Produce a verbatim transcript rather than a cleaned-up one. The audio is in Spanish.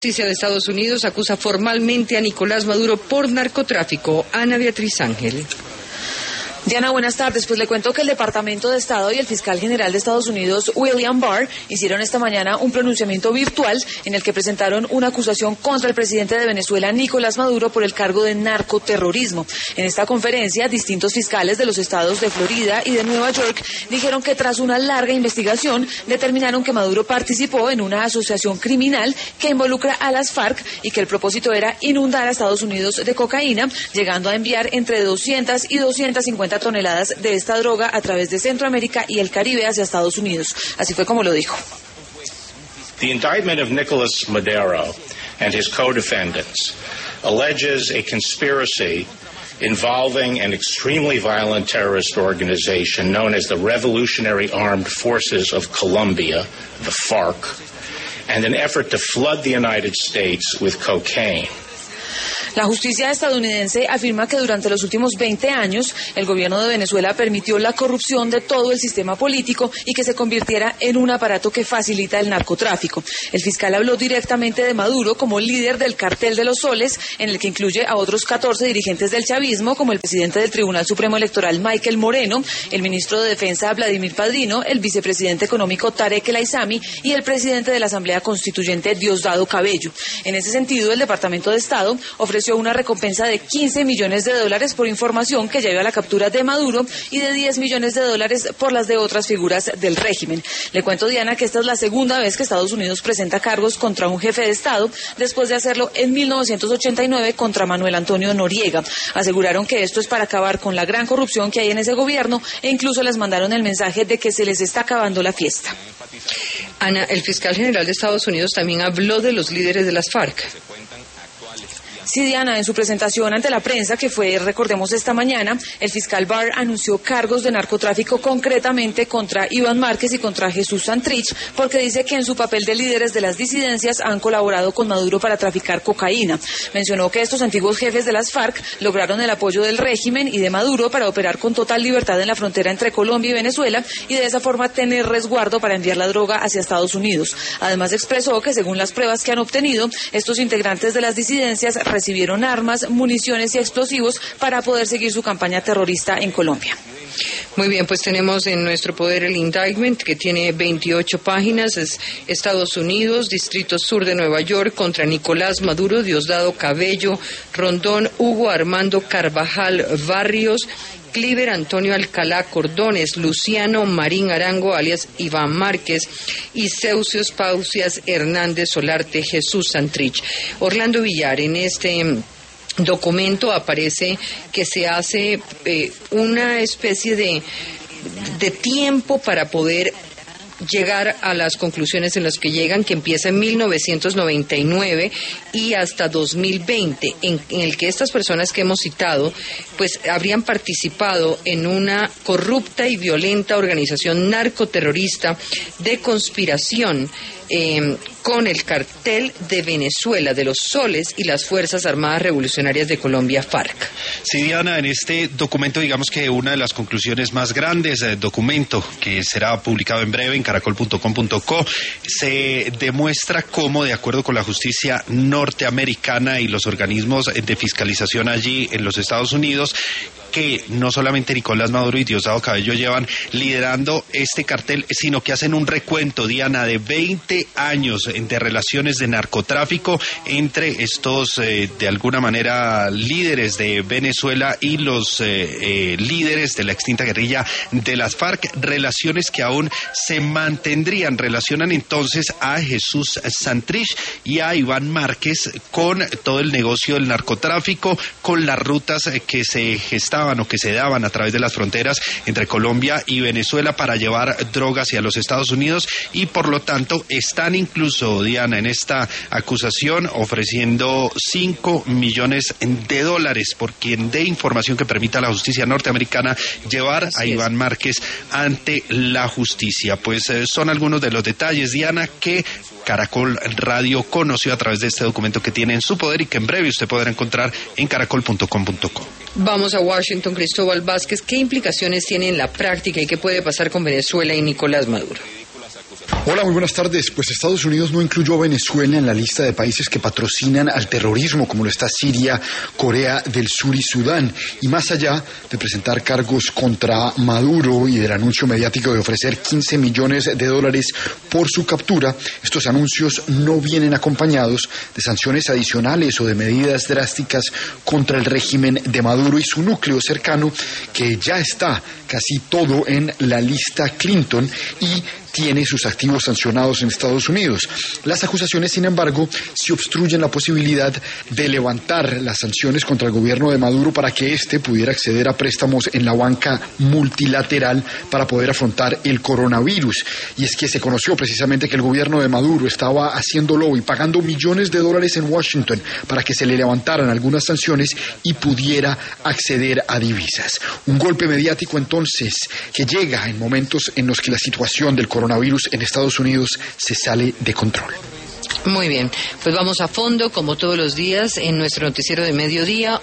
Justicia de Estados Unidos acusa formalmente a Nicolás Maduro por narcotráfico. Ana Beatriz Ángel. Diana, buenas tardes. Pues le cuento que el Departamento de Estado y el fiscal general de Estados Unidos, William Barr, hicieron esta mañana un pronunciamiento virtual en el que presentaron una acusación contra el presidente de Venezuela, Nicolás Maduro, por el cargo de narcoterrorismo. En esta conferencia, distintos fiscales de los estados de Florida y de Nueva York dijeron que tras una larga investigación determinaron que Maduro participó en una asociación criminal que involucra a las FARC y que el propósito era inundar a Estados Unidos de cocaína, llegando a enviar entre doscientas y doscientas cincuenta toneladas de esta droga a través de Centroamérica y el Caribe hacia Estados Unidos. Así fue como lo dijo. The indictment of Nicolas Maduro and his co-defendants alleges a conspiracy involving an extremely violent terrorist organization known as the Revolutionary Armed Forces of Colombia, the FARC, and an effort to flood the United States with cocaine. La justicia estadounidense afirma que durante los últimos veinte años el gobierno de Venezuela permitió la corrupción de todo el sistema político y que se convirtiera en un aparato que facilita el narcotráfico. El fiscal habló directamente de Maduro como líder del cartel de los soles, en el que incluye a otros catorce dirigentes del chavismo, como el presidente del Tribunal Supremo Electoral, Michael Moreno, el ministro de Defensa, Vladimir Padrino, el vicepresidente económico, Tarek El Aissami, y el presidente de la Asamblea Constituyente, Diosdado Cabello. En ese sentido, el Departamento de Estado ofreció una recompensa de quince millones de dólares por información que lleve a la captura de Maduro y de diez millones de dólares por las de otras figuras del régimen. Le cuento, Diana, que esta es la segunda vez que Estados Unidos presenta cargos contra un jefe de Estado después de hacerlo en mil novecientos ochenta y nueve contra Manuel Antonio Noriega. Aseguraron que esto es para acabar con la gran corrupción que hay en ese gobierno e incluso les mandaron el mensaje de que se les está acabando la fiesta. Ana, el fiscal general de Estados Unidos también habló de los líderes de las FARC. Sí, Diana, en su presentación ante la prensa, que fue, recordemos, esta mañana, el fiscal Barr anunció cargos de narcotráfico concretamente contra Iván Márquez y contra Jesús Santrich, porque dice que en su papel de líderes de las disidencias han colaborado con Maduro para traficar cocaína. Mencionó que estos antiguos jefes de las FARC lograron el apoyo del régimen y de Maduro para operar con total libertad en la frontera entre Colombia y Venezuela y de esa forma tener resguardo para enviar la droga hacia Estados Unidos. Además, expresó que según las pruebas que han obtenido, estos integrantes de las disidencias recibieron armas, municiones y explosivos para poder seguir su campaña terrorista en Colombia. Muy bien, pues tenemos en nuestro poder el indictment, que tiene veintiocho páginas. Es Estados Unidos, Distrito Sur de Nueva York, contra Nicolás Maduro, Diosdado Cabello, Rondón, Hugo Armando Carvajal Barrios, Cliver Antonio Alcalá Cordones, Luciano Marín Arango, alias Iván Márquez, y Ceucios Pausias Hernández Solarte, Jesús Santrich. Orlando Villar, en este documento aparece que se hace eh, una especie de, de tiempo para poder llegar a las conclusiones en las que llegan, que empieza en mil novecientos noventa y nueve y hasta dos mil veinte, en, en el que estas personas que hemos citado pues habrían participado en una corrupta y violenta organización narcoterrorista de conspiración eh, con el cartel de Venezuela, de los Soles y las Fuerzas Armadas Revolucionarias de Colombia, FARC. Sí, Diana, en este documento, digamos que una de las conclusiones más grandes del documento, que será publicado en breve en caracol punto com punto co, se demuestra cómo, de acuerdo con la justicia norteamericana y los organismos de fiscalización allí en los Estados Unidos, que no solamente Nicolás Maduro y Diosdado Cabello llevan liderando este cartel, sino que hacen un recuento, Diana, de veinte años de relaciones de narcotráfico entre estos, eh, de alguna manera, líderes de Venezuela y los eh, eh, líderes de la extinta guerrilla de las FARC, relaciones que aún se mantendrían. Relacionan entonces a Jesús Santrich y a Iván Márquez con todo el negocio del narcotráfico, con las rutas que se gestaban o que se daban a través de las fronteras entre Colombia y Venezuela para llevar drogas hacia los Estados Unidos, y por lo tanto están incluso, Diana, en esta acusación ofreciendo cinco millones de dólares por quien dé información que permita a la justicia norteamericana llevar Así a Iván es. Márquez ante la justicia. Pues eh, son algunos de los detalles, Diana, que Caracol Radio conoció a través de este documento que tiene en su poder y que en breve usted podrá encontrar en caracol punto com punto co. Vamos a Washington. Cristóbal Vázquez, ¿qué implicaciones tiene en la práctica y qué puede pasar con Venezuela y Nicolás Maduro? Hola, muy buenas tardes. Pues Estados Unidos no incluyó a Venezuela en la lista de países que patrocinan al terrorismo, como lo está Siria, Corea del Sur y Sudán. Y más allá de presentar cargos contra Maduro y del anuncio mediático de ofrecer quince millones de dólares por su captura, estos anuncios no vienen acompañados de sanciones adicionales o de medidas drásticas contra el régimen de Maduro y su núcleo cercano, que ya está casi todo en la lista Clinton y tiene sus activos sancionados en Estados Unidos. Las acusaciones, sin embargo, sí obstruyen la posibilidad de levantar las sanciones contra el gobierno de Maduro para que éste pudiera acceder a préstamos en la banca multilateral para poder afrontar el coronavirus. Y es que se conoció precisamente que el gobierno de Maduro estaba haciéndolo y pagando millones de dólares en Washington para que se le levantaran algunas sanciones y pudiera acceder a divisas. Un golpe mediático entonces que llega en momentos en los que la situación del coronavirus coronavirus en Estados Unidos se sale de control. Muy bien, pues vamos a fondo, como todos los días, en nuestro noticiero de mediodía.